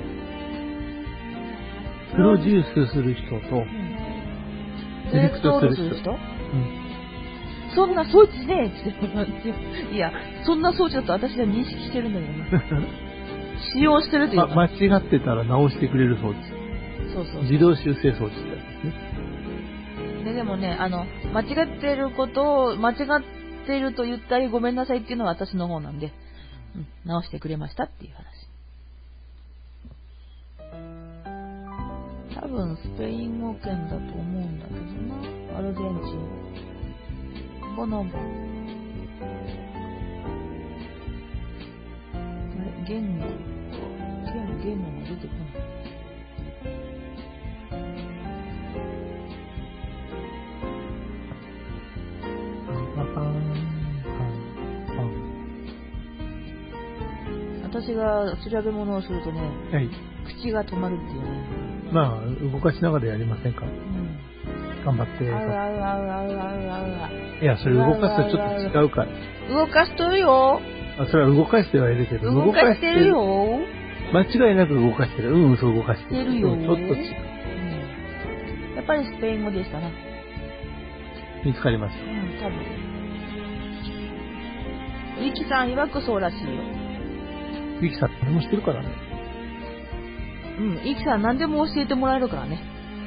プロデュースする人と、ディレクトする人。 そんな装置ねえっていや、そんな装置だと私は認識してるんだけどね。使用してるというか。 間違ってたら直してくれる装置。 そう。 自動修正装置ってやつですね。 でもね、間違ってることを、間違ってると言ったりごめんなさいっていうのは私の方なんで、直してくれましたっていう話。多分スペイン語圏だと思うんだけどな。アルゼンチン。ボノボ。言語が出てこない。私が調べ物をするとね、 はい、 口が止まるっていうね。 まあ、動かしながらやりませんか。頑張って。いや、それ動かすとちょっと違うから。 動かしてるよ。 それは動かしてはいるけど。 動かしてるよ。 間違いなく動かしてる。そう動かしてる。 してるよ。 ちょっと違う。 やっぱりスペイン語でしたね。 見つかりました。 多分。ウィキさん曰くそうらしいよ。 ウィキさん何もしてるからね。 ウィキさん何でも教えてもらえるからね。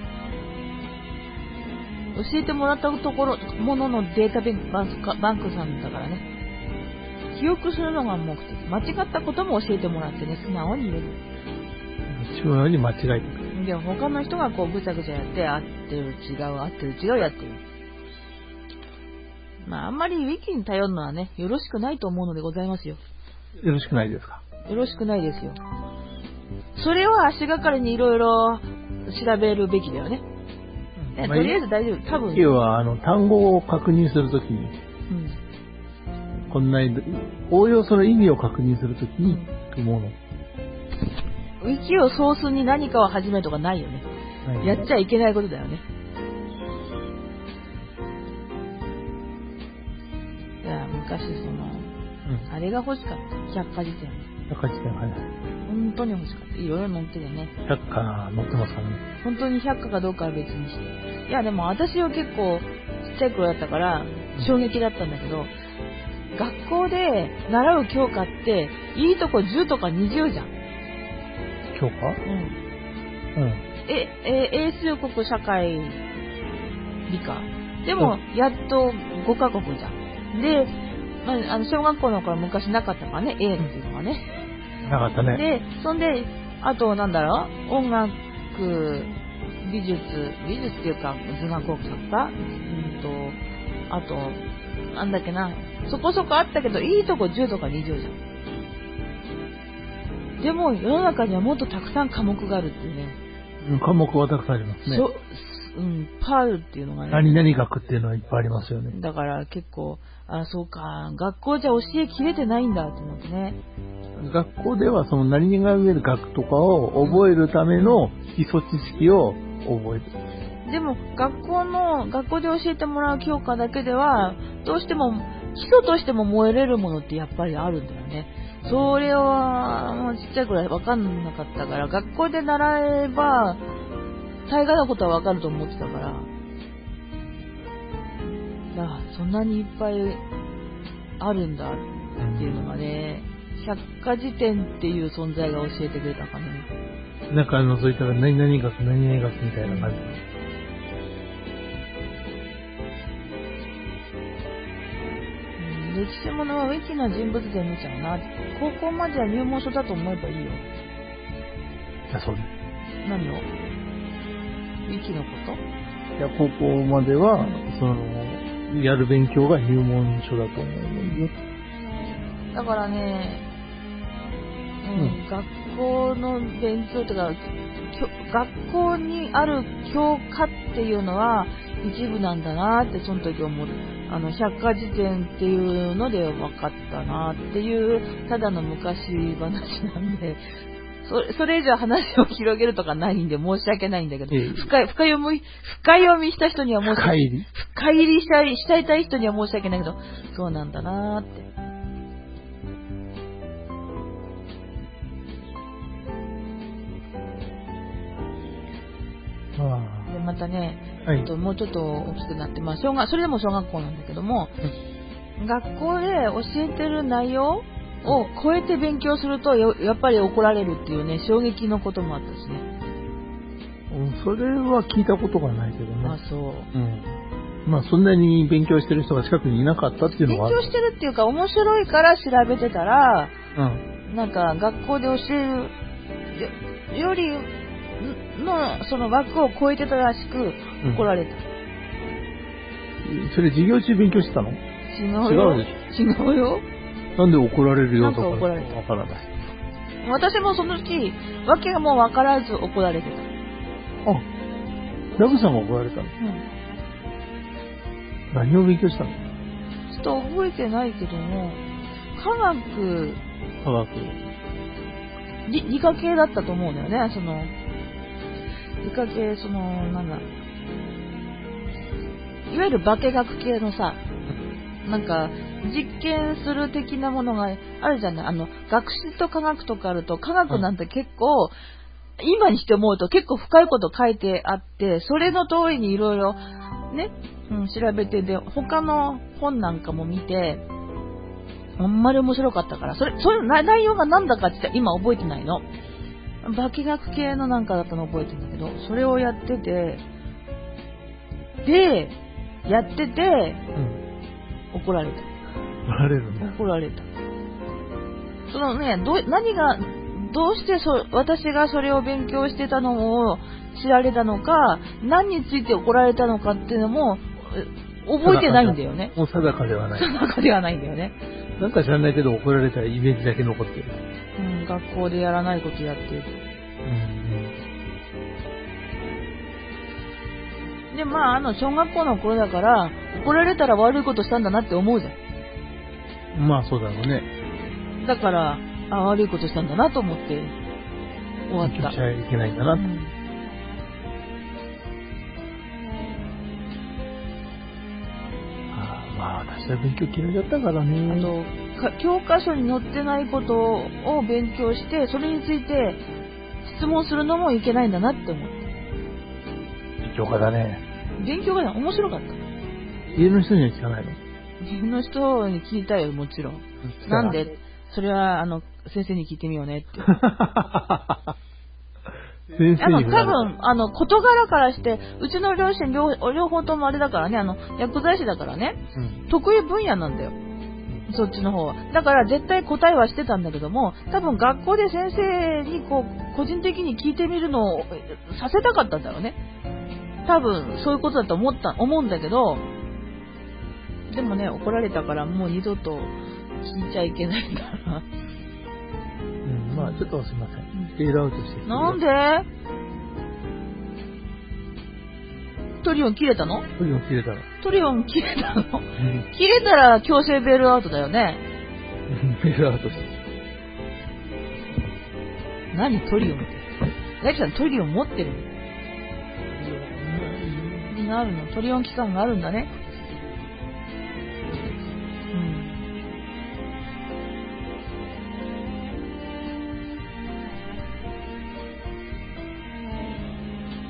教えてもらったところ、もののデータバンクさんだからね。記憶するのが目的。間違ったことも教えてもらってね、素直に言える。 素直に間違えてくる。 で、他の人がこうぐちゃぐちゃやって、合ってる、違う、合ってる、違うやってる。まあ、あんまりウィキに頼るのはね、よろしくないと思うのでございますよ。 よろしくないですか？ よろしくないですよ。それを足がかりにいろいろ調べるべきだよね。とりあえず大丈夫。多分。 要は、単語を確認するときに、こんな、おおよその意味を確認するときに、もの。 ウィキをソースに何かを始めるとかないよね。やっちゃいけないことだよね。いや、昔あれが欲しかった。百科事典。 百科事典、はい。 本当に欲しかった。いろいろ載っててね。 百科載ってますかね。 本当に百科かどうかは別にして。いや、でも私は結構ちっちゃい頃だったから衝撃だったんだけど、学校で習う教科っていいとこ10とか20じゃん。 教科？ 英数国社会理科。でも、やっと5カ国じゃん。で、小学校の頃昔なかったからね、英っていうのがね。 なかったね。 で、そんで、あと、音楽、美術っていうか、図画工作か、あと、なんだっけな、そこそこあったけど、いいとこ10とか20じゃん。でも、世の中にはもっとたくさん科目があるっていうね。 科目はたくさんありますね。 パールっていうのがね。 何々学っていうのはいっぱいありますよね。 だから結構、そうか、学校じゃ教えきれてないんだと思ってね。 学校ではその何々学とかを覚えるための基礎知識を覚える。 でも学校で教えてもらう教科だけではどうしても基礎としても燃えれるものってやっぱりあるんだよね。それはもうちっちゃい頃は分かんなかったから、学校で習えば大概のことはわかると思ってたから。そんなにいっぱいあるんだっていうのがね、百科事典っていう存在が教えてくれたかね。 中覗いたら何々学何々学みたいな感じ。 歴史ものはウィキの人物で見ちゃうな。高校までは入門書だと思えばいいよ。 そうです。 何を？ウィキのこと？ いや、高校までは、やる勉強が入門書だと思うよ。 だからね、学校の勉強とか、学校にある教科っていうのは一部なんだなってその時思う。百科事典っていうので分かったなっていうただの昔話なんで、それ以上話を広げるとかないんで申し訳ないんだけど、深読みした人には申し訳ない。深入りしたい人には申し訳ないけど、そうなんだなーって。でまたね、もうちょっと大きくなって、それでも小学校なんだけども、学校で教えてる内容を超えて勉強するとやっぱり怒られるっていうね、衝撃のこともあったしね。 それは聞いたことがないけどね。 そう。 そんなに勉強してる人が近くにいなかったっていうのは勉強してるっていうか、面白いから調べてたら、なんか学校で教えるよりのその枠を超えてたらしく怒られた。 それ授業中勉強してたの？違うでしょ。 違うよ。 なんで怒られるよとか怒られた。 わからない。 私もその時、わけがもうわからず怒られてた。 ラブさんが怒られたの？何を勉強したの？ ちょっと覚えてないけども、科学。理科系だったと思うんだよね。理科系、いわゆる化学系のさ、なんか、実験する的なものがあるじゃない。学士と科学とかあると、科学なんて結構、今にして思うと結構深いこと書いてあって、それの通りにいろいろね、調べて、で、他の本なんかも見て、あんまり面白かったから、そういう内容がなんだかって今覚えてないの。化学系のなんかだったの覚えてるんだけど、それをやってて、怒られた。 怒られるんだ。 怒られた。どうして私がそれを勉強してたのを知られたのか、何について怒られたのかっていうのも覚えてないんだよね。 もう定かではない。 定かではないんだよね。 なんか知らないけど怒られたイメージだけ残ってる。 学校でやらないことやってる。で、小学校の頃だから、怒られたら悪いことしたんだなって思うじゃん。 そうだろうね。 だから、悪いことしたんだなと思って終わった。 勉強しちゃいけないんだなと。私は勉強嫌いだったからね。 教科書に載ってないことを勉強して、それについて質問するのもいけないんだなって思って。 勉強家だね。 勉強がね、面白かった。 家の人には聞かないの？ 家の人に聞いたよ、もちろん。なんで？それは、先生に聞いてみようねって。 先生に多分、事柄からして、うちの両親両方ともあれだからね、薬剤師だからね、得意分野なんだよ。そっちの方は。だから絶対答えはしてたんだけども、多分学校で先生に個人的に聞いてみるのをさせたかったんだろうね。多分、そういうことだと思うんだけど、でもね、怒られたからもう二度と聞いちゃいけないから。 ちょっとすいません。フェードアウトして。 なんで？トリオン切れたの？ トリオン切れたの？ 切れたら強制ベールアウトだよね。 ベールアウトして。 何トリオンって。大地さんトリオン持ってるの？あるの？トリオン期間があるんだね。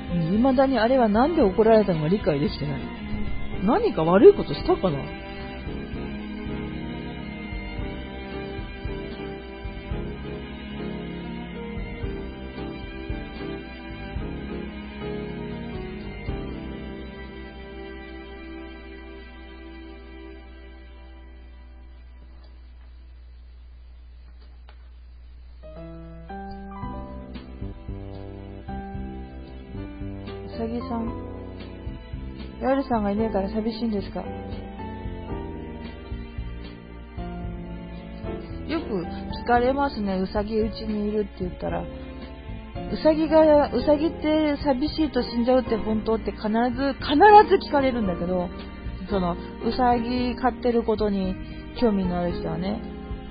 未だにあれはなんで怒られたのか理解できてない。何か悪いことしたかな。うさぎさん、ヤルさんがいねえから寂しいんですか。よく聞かれますね。うさぎうちにいるって言ったら、うさぎって寂しいと死んじゃうって本当って必ず聞かれるんだけど、そのうさぎ飼ってることに興味のある人はね、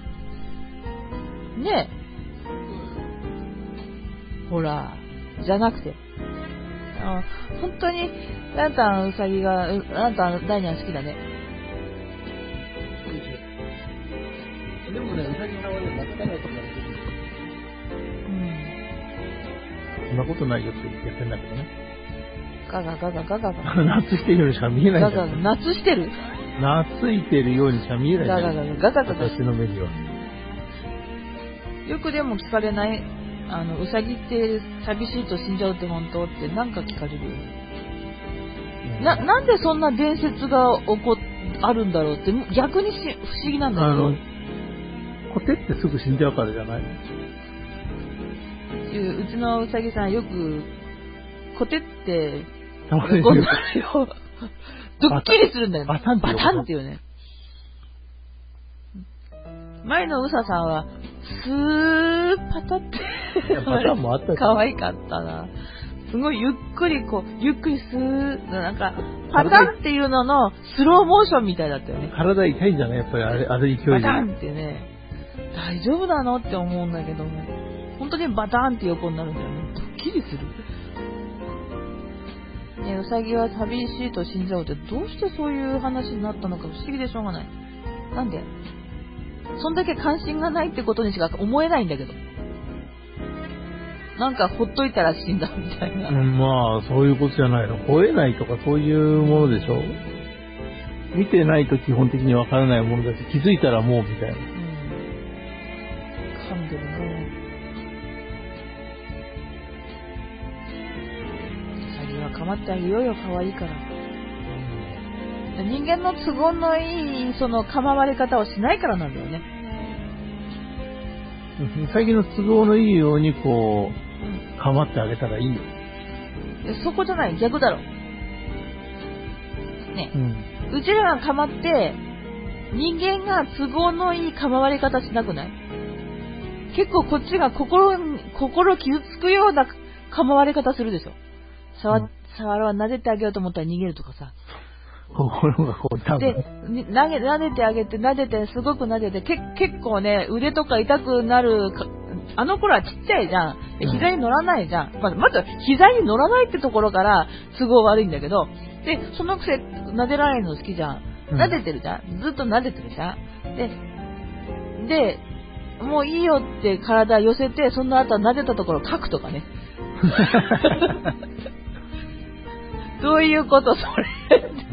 ほらじゃなくて、本当にあなたうさぎが、あなたダイニャン好きだね。 でもね、うさぎさんはね、泣かないとかできる。そんなことないよって言ってんだけどね。 ガガガガガガガ。 夏してるようにしか見えない。 ガガガ、夏してる？ 夏いてるようにしか見えない。 ガガガガガガガ。 私の目には。 よくでも聞かれない。うさぎって寂しいと死んじゃうって本当ってなんか聞かれるよ。なんでそんな伝説があるんだろうって逆に不思議なんだけど。 コテってすぐ死んじゃうからじゃない？ うちのうさぎさんよくコテってドッキリするんだよ。 バタンっていうね。前のうささんはスーパタってパタンもあった可愛かったな。すごいゆっくりスー、なんかパタンっていうののスローモーションみたいだったよね。 体痛いんじゃない？やっぱりあれ勢いで。 バタンってね、大丈夫なのって思うんだけども、本当にバタンって横になるんだよね。ドッキリする。ね、うさぎは寂しいと死んじゃうって、どうしてそういう話になったのか不思議でしょうがない。なんで？そんだけ関心がないってことにしか思えないんだけど。なんかほっといたら死んだみたいな。 まあ、そういうことじゃないの。吠えないとかそういうものでしょ。見てないと基本的にわからないものだし、気づいたらもうみたいな。 噛んでるね。うさぎは構ってあげようよ、可愛いから。人間の都合のいいその構われ方をしないからなんだよね。 うさぎの都合のいいようにこう、構ってあげたらいいよ。 そこじゃない、逆だろ。ね。うちらが構って、人間が都合のいい構われ方しなくない？結構こっちが心傷つくような構われ方するでしょ。撫でてあげようと思ったら逃げるとかさ。 心がこう多分で、撫でてあげて、すごく撫でて、結構ね、腕とか痛くなるあの頃はちっちゃいじゃん。膝に乗らないじゃん。まず膝に乗らないってところから都合悪いんだけど、で、そのくせ撫でられるの好きじゃん。撫でてるじゃん。ずっと撫でてるじゃん。で、もういいよって体寄せて、その後は撫でたところかくとかね。どういうことそれって。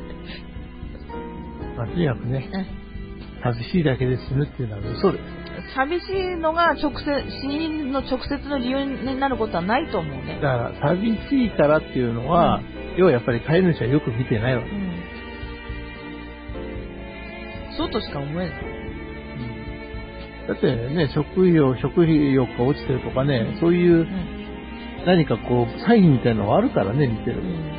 とにかくね、寂しいだけで死ぬっていうのは嘘です。 寂しいのが死因の直接の理由になることはないと思うね。 だから寂しいからっていうのは、要はやっぱり飼い主はよく見てないわけ。 そうとしか思えない。 だってね、食費欲が落ちてるとかね、そういう、何かこう、サインみたいなのがあるからね、見てる。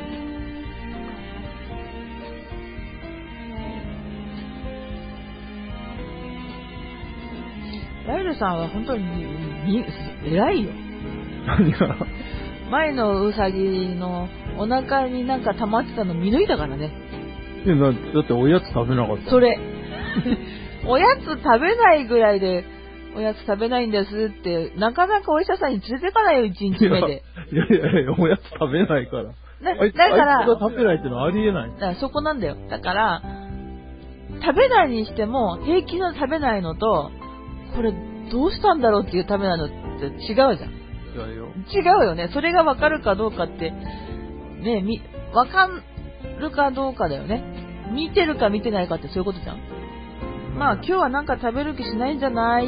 ライルさんは本当に偉いよ。 何が？ 前のウサギのお腹になんか溜まってたの見抜いたからね。 だっておやつ食べなかった。 それ。おやつ食べないぐらいで、おやつ食べないんですって、なかなかお医者さんに連れてかないよ、1日目で。 いや、おやつ食べないから。 だから、 あいつが食べないってのはありえない。 だからそこなんだよ。だから、食べないにしても、平気の食べないのと、これどうしたんだろうっていう食べないのって違うじゃん。 言われるよ。 違うよね。それがわかるかどうかって、ね、わかるかどうかだよね。見てるか見てないかってそういうことじゃん。まあ今日はなんか食べる気しないんじゃないって、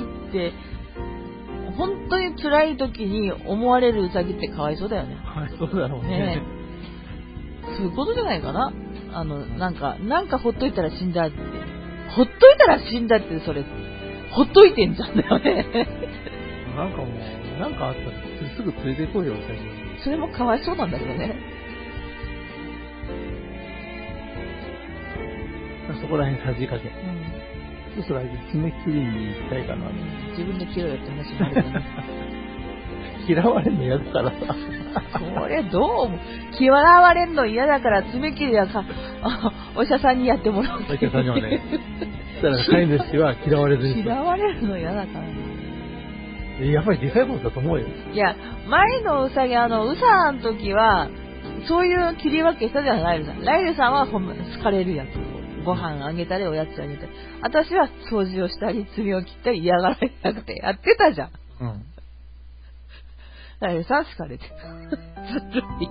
本当に辛い時に思われるウサギってかわいそうだよね。 かわいそうだろうね。 そういうことじゃないかな。なんかほっといたら死んだって。ほっといたら死んだって、それ、ほっといてんじゃんだよね。 なんかもう、なんかあったらすぐ連れてこいよ、ウサギ。 それもかわいそうなんだけどね。 そこら辺さじかけ。そしたら爪切りに行きたいかな。 自分で切ろよって話になるけどね。 嫌われんの嫌だからさ。 それどうも嫌われんの嫌だから爪切りはお医者さんにやってもらう。 お医者さんにはね。そしたら飼い主は嫌われずに。 嫌われるの嫌だからね。 やっぱりでかいことだと思うよ。 いや、前のウサギ、ウサの時は、そういう切り分けしたじゃない、ライルさん。ライルさんは好かれるやつ。ご飯あげたり、おやつあげたり。私は掃除をしたり、爪を切ったり、嫌がられなくてやってたじゃん。 うん。 ライルさん好かれてる。ずるい。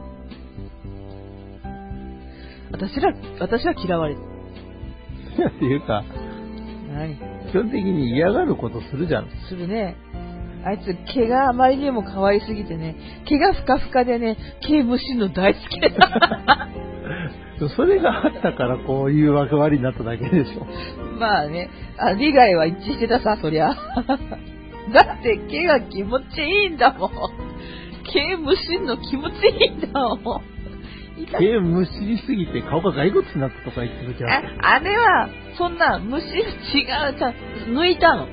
私は嫌われてる。 っていうか、 何？ 基本的に嫌がることするじゃん。 するね。あいつ毛があまりにも可愛すぎてね、毛がふかふかでね、毛むしんの大好きだ。 それがあったからこういう役割になっただけでしょ。 まあね、利害は一致してたさ、そりゃ。だって毛が気持ちいいんだもん。毛むしんの気持ちいいんだもん。 毛むしりすぎて顔が骸骨になったとか言ってるじゃん。 あれは、そんな、むしり違う、抜いたの。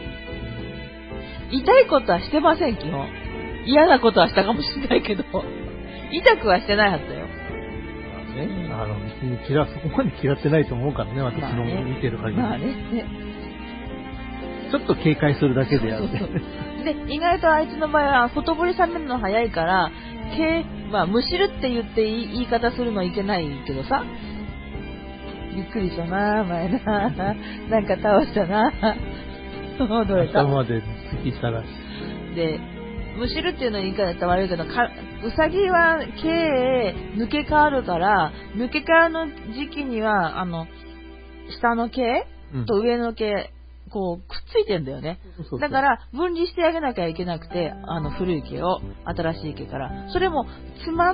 痛いことはしてません、基本。嫌なことはしたかもしれないけど、痛くはしてないはずだよ。 別にそこまで嫌ってないと思うからね、私の見てる限り。 まあね。 ちょっと警戒するだけであって。 で、意外とあいつの場合は、ほとぼり冷めるの早いから、むしるって言って言い方するのいけないけどさ、びっくりしたな、前な。なんか倒したな。どれか。 頭で突きさらし。 で、むしるっていうの言い方だったら悪いけど、ウサギは毛抜け替わるから、抜け替わるの時期には、下の毛と上の毛、こう、くっついてんだよね。だから、分離してあげなきゃいけなくて、古い毛を、新しい毛から。それも、ふわ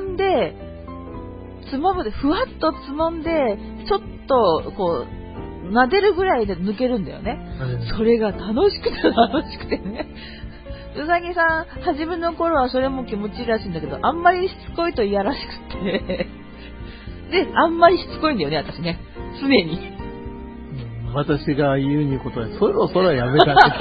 っとつまんで、ちょっと、こう、撫でるぐらいで抜けるんだよね。それが楽しくてね。うさぎさん、初めの頃はそれも気持ちいいらしいんだけど、あんまりしつこいと嫌らしくて。で、あんまりしつこいんだよね、私ね。常に。 私が言うにことは、そろそろやめたってから。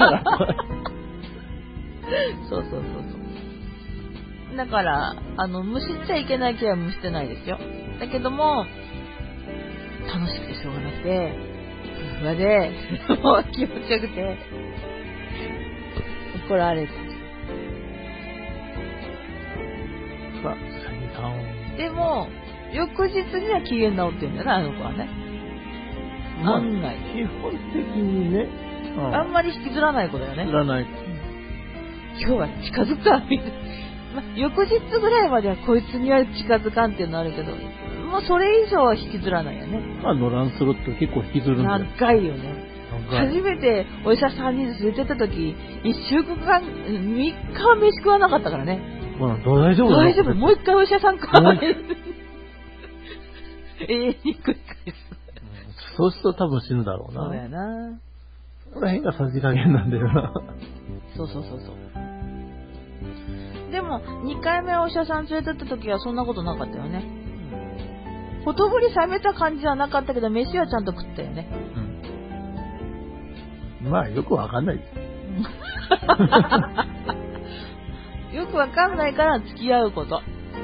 そう。だから、むしっちゃいけない毛はむしてないですよ。だけども、楽しくてしょうがなくて、ふわで、もう気持ちよくて、怒られて。 さぎさん。 でも、翌日には機嫌直ってるんだよな、あの子はね。案外。 基本的にね。 あんまり引きずらない子だよね。 引きずらない。 今日は近づくわ、みたいな。翌日ぐらいまではこいつには近づかんっていうのあるけど、もうそれ以上は引きずらないよね。 ノランスロット結構引きずるんだよ。 長いよね。初めてお医者さんに連れてった時、1週間、3日は飯食わなかったからね。 大丈夫。 もう一回お医者さんか。永遠に繰り返す。 そうすると多分死ぬだろうな。 そうやな。 この辺がさじ加減なんだよな。 そう。でも、2回目お医者さん連れてった時はそんなことなかったよね。ほとぼり冷めた感じはなかったけど、飯はちゃんと食ったよね。 まあ、よくわかんないです。 よくわかんないから付き合うこと。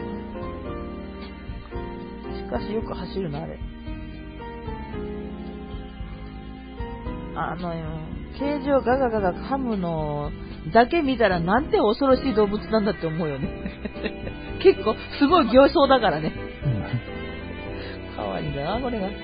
しかしよく走るの、あれ。形状ガガガガ噛むのだけ見たらなんて恐ろしい動物なんだって思うよね。結構すごい形相だからね。かわいいんだな、これが。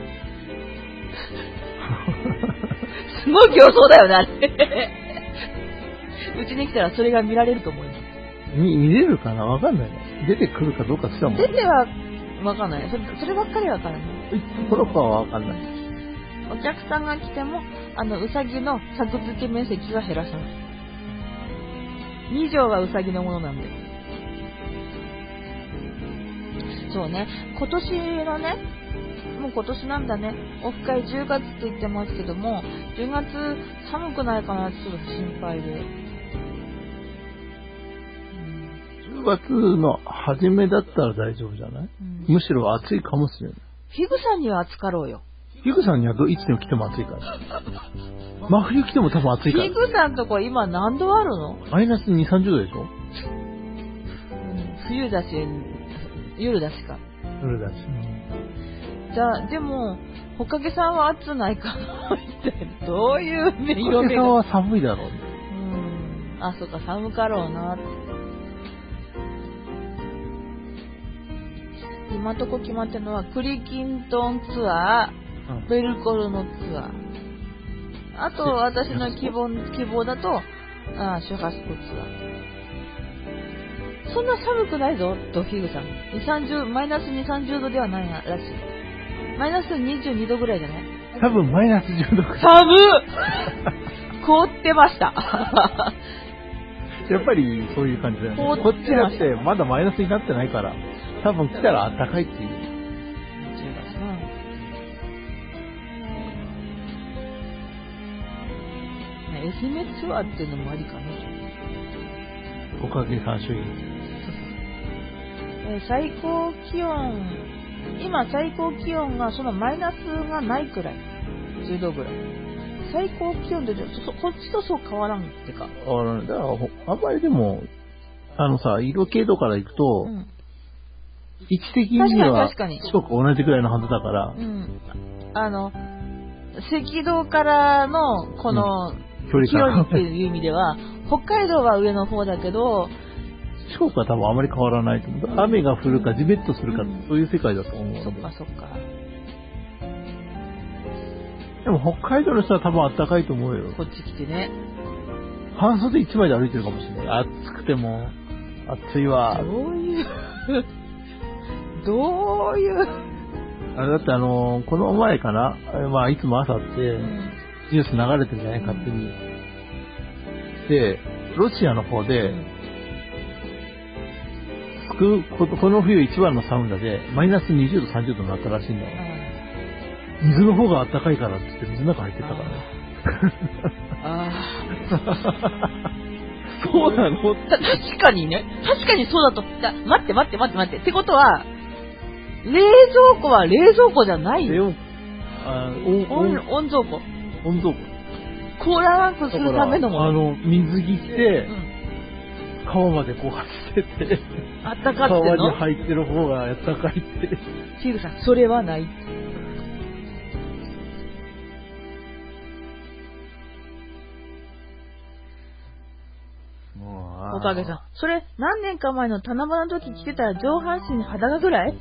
すごい形相だよね、あれ。うちに来たらそれが見られると思います。 見れるかなわかんないね。出てくるかどうかしかも。 出てはわかんない。そればっかりわからない。 この子はわかんない。 お客さんが来ても、うさぎの作付け面積は減らさない。2畳はうさぎのものなんで。そうね、今年のね、もう今年なんだね、オフ会10月って言ってますけども、10月寒くないかなってちょっと心配で。 10月の初めだったら大丈夫じゃない？むしろ暑いかもしれない。 フィグさんには暑かろうよ。 フィグさんにはいつでも来ても暑いから。真冬来ても多分暑いから。 フィグさんとこ今何度あるの？ マイナス2、30度でしょ？ 冬だし、夜だしか。 夜だし。 じゃあ、でも、ほかげさんは暑ないかなみたいな。どういうね、 色目が。ほかげさんは寒いだろうね。 あ、そっか、寒かろうなって。今んとこ決まってるのは、クリキントンツアー、ベルコルのツアー。あと、私の希望だと、シュハスコツアー。そんな寒くないぞ、とフィグさん。マイナス2、30度ではないらしい。マイナス22度ぐらいじゃない？ 多分マイナス10度くらい。 寒っ凍ってました。 やっぱりそういう感じだよね。こっちだってまだマイナスになってないから、多分来たら暖かいっていう。 愛媛ツアーっていうのもありかね。 おかげさん主義。 最高気温、今最高気温がそのマイナスがないくらい。10度ぐらい。最高気温でこっちとそう変わらんってか。 だからあんまりでも、色経度からいくと、位置的には四国同じくらいのはずだから。 赤道からのこの、距離っていう意味では、北海道は上の方だけど、 四国は多分あまり変わらないと思う。雨が降るか、ジメッとするか、そういう世界だと思う。 そっかそっか。 でも北海道の人は多分暖かいと思うよ。 こっち来てね。 半袖1枚で歩いてるかもしれない。暑くても、暑いわ。 どういうあれだってこの前かな、いつも朝って、ニュース流れてるじゃない、勝手に。で、ロシアの方で、この冬一番のサウナで、マイナス20度、30度になったらしいんだよ。水の方が暖かいからって言って水の中入ってたからね。そうなの？ 確かにね。確かにそうだと。待って。ってことは、冷蔵庫は冷蔵庫じゃないよ。温蔵庫。コーラランクするためのもの。 水着着て、川までこう走ってて、 あったかっての？ 川に入ってる方があったかいって。 シールさん、それはない。おかげさん。それ、何年か前の七夕の時着てたら上半身裸ぐらい？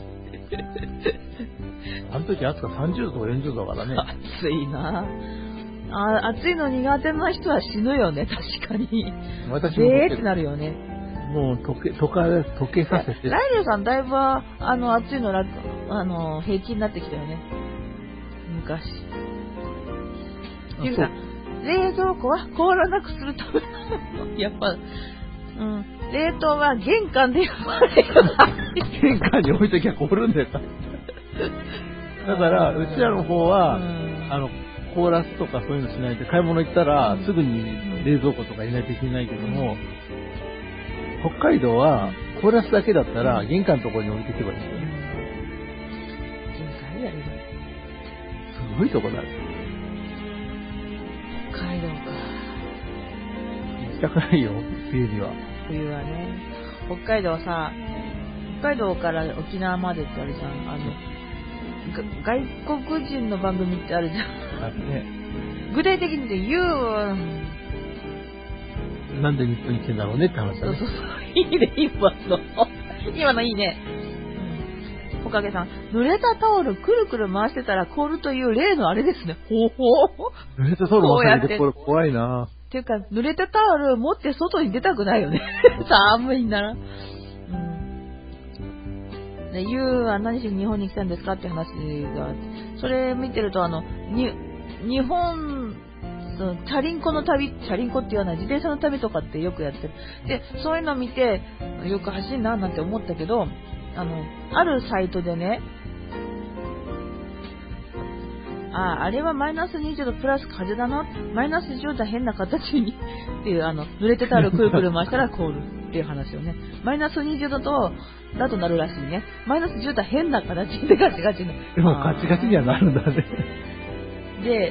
あの時暑さ30度とか40度だからね。 暑いな暑いの苦手な人は死ぬよね、確かに。 私もってなるよね。 もう溶けさせて。 ライルさんだいぶ暑いの平気になってきたよね。昔。ヒルさん、冷蔵庫は凍らなくするためのやっぱ、冷凍は玄関で玄関に置いときゃ凍るんだよ。だからうちらの方は凍らすとかそういうのしないで、買い物行ったらすぐに冷蔵庫とか入れないといけないけども、北海道は凍らすだけだったら玄関のところに置いていけばいいんだよね。 玄関やればすごいとこだよ。 北海道か。 行きたくないよ、冬には。 冬はね。北海道から沖縄までってあるじゃん。外国人の番組ってあるじゃん。 ね、 具体的に言う。 なんで日本に来てんだろうねって話だね。 そう。いいね、今のいいね。おかげさん、濡れたタオルくるくる回してたら凍るという例のあれですね。ほほ。 濡れたタオル回しててこれ怖いな。 ていうか、濡れたタオル持って外に出たくないよね。寒いんなら。で、ゆうは何しに日本に来たんですかって話が、それ見てると、日本、チャリンコの旅、チャリンコって言わない、自転車の旅とかってよくやってる。で、そういうの見て、よく走るな、なんて思ったけど、あるサイトでね、あれはマイナス20度プラス風だな、マイナス10度は変な形にっていう、濡れてたらくるくる回したら凍るっていう話をね、マイナス20度だとなるらしいね。マイナス10度は変な形でガチガチに。 でもガチガチにはなるんだね。 で、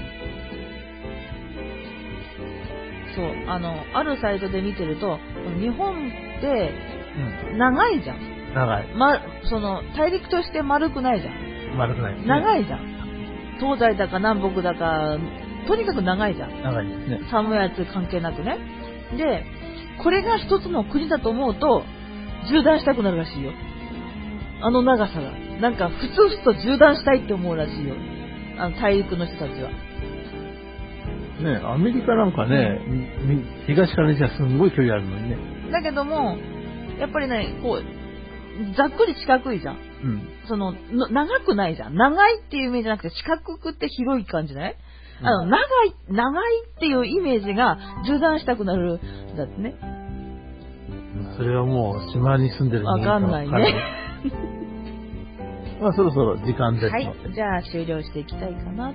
そう、あるサイトで見てると、日本って長いじゃん。 長い。 大陸として丸くないじゃん。 丸くないですね。 長いじゃん。東西だか南北だか、とにかく長いじゃん。 長いですね。 寒いやつ関係なくね。で、これが一つの国だと思うと、縦断したくなるらしいよ。長さが。なんか、ふつふつと縦断したいって思うらしいよ。大陸の人たちは。 ね、アメリカなんかね、東から西はすんごい距離あるのにね。 だけども、やっぱりね、こう、ざっくり四角いじゃん。長くないじゃん。長いっていうイメージじゃなくて、四角くって広い感じね。長いっていうイメージが縦断したくなるんだってね。 それはもう島に住んでる人間わかんないね。 まあそろそろ時間ですので。 はい、じゃあ終了していきたいかな。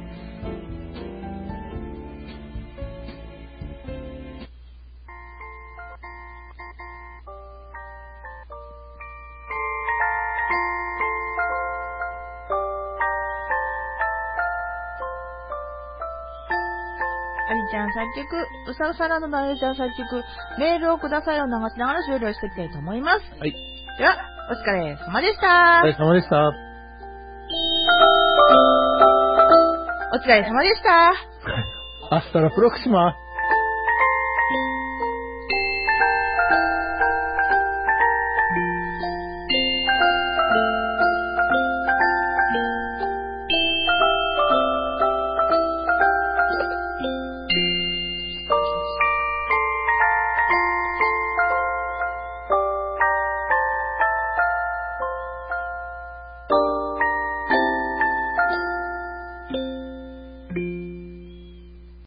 ありちゃん作曲、うさうさらのありちゃん作曲、メールをくださいを流しながら終了していきたいと思います。 はい。 では、お疲れ様でした。 お疲れ様でした。 お疲れ様でした。 アスタラプロクシマ。